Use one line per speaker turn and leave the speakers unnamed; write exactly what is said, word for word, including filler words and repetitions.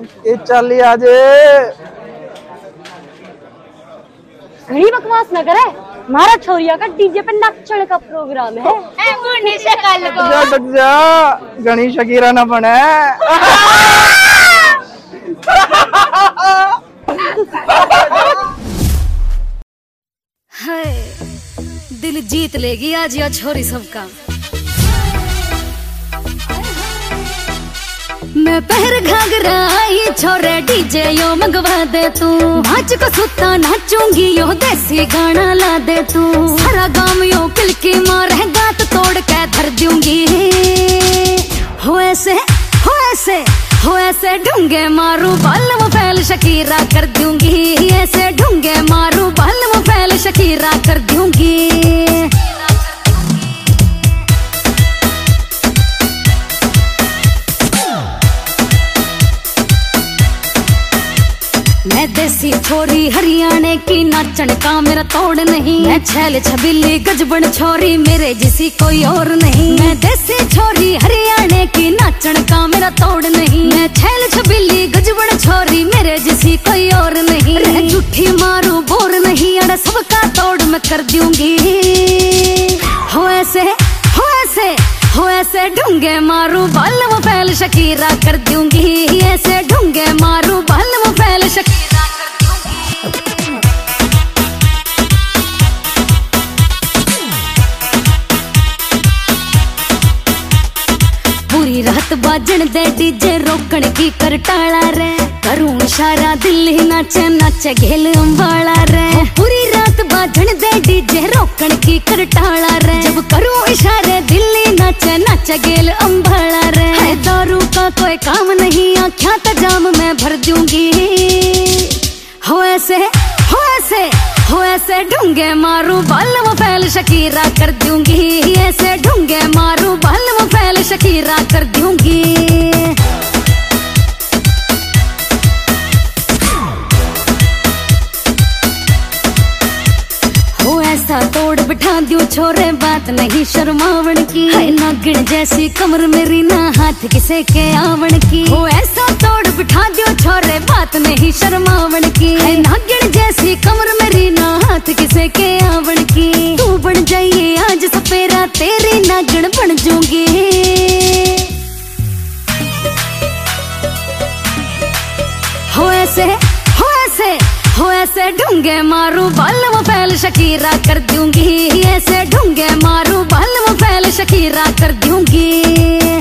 ये चल आज
घड़ी बकवास न करे, हमारा छोरिया का डीजे पे नाचने का प्रोग्राम है।
से कल को
जा तक जा गणी शकीरा न बने।
हाय दिल जीत लेगी आज या छोरी सबका। मैं पहर घाघरा आई छोरे डीजे यो मंगवा दे तू, नाच को सुता नाचूंगी यो देसी गाना ला दे तू, सारा गांव यो किलकी मार है गात तोड़ के धर दूंगी। हो ऐसे हो ऐसे हो ऐसे ढूंगे मारू बालम फैल शकीरा कर दूंगी, ऐसे ढूंगे मारू बालम फैल शकीरा कर दूंगी। मैं देसी छोरी हरियाणे की नाचन का मेरा तोड़ नहीं, मैं छैल छबीली गजबन छोरी मेरे जिसी कोई और नहीं। मैं देसी छोरी हरियाणे की नाचन का मेरा तोड़ नहीं, मैं छैल छबीली गजबन छोरी मेरे जिसी कोई और नहीं। झूठी मारू बोर नहीं अरे सबका तोड़ मैं कर दूंगी। हो ऐसे हो ऐसे हो ऐसे ढूंगे मारू बालम फैल शकीरा कर दूंगी, ऐसे ढूंगे मारू बालम फैल शकीरा कर दूंगी। पूरी रात बाजन दे डीजे रोकण की कर टाला रे, करूं इशारा दिल्ली नाचे नाचे घेल अंबाला रे। पूरी रात बाजन दे डीजे रोकण की कर टाला रे, जब करूं इशारे दिल्ली नाचे नाचे गेल अंबाला रे। है दारू का कोई काम नहीं आँखियां तो जाम मैं भर दूंगी। हो ऐसे हो ऐसे हो ऐसे ढूंगे मारू बालम फैल शकीरा कर दूंगी, ऐसे ढूंगे मारू बालम फैल शकीरा कर दूंगी। ऐसा तोड़ बिठा दूं छोरे बात नहीं शर्मावण की, है नागिन जैसी कमर मेरी ना हाथ किसे के आवण की। हो ऐसा तोड़ बिठा दूं छोरे बात नहीं शर्मावण की, है नागिन जैसी कमर मेरी ना हाथ किसे के आवण की। तू बन जाइए आज सपेरा तेरी नागिन बन जाऊंगी। हो ऐसे हो ऐसे हो ऐसे ढूंगे मारू बालम फैल शकीरा कर दूंगी, ऐसे ढूंगे मारू बालम फैल शकीरा कर दूंगी।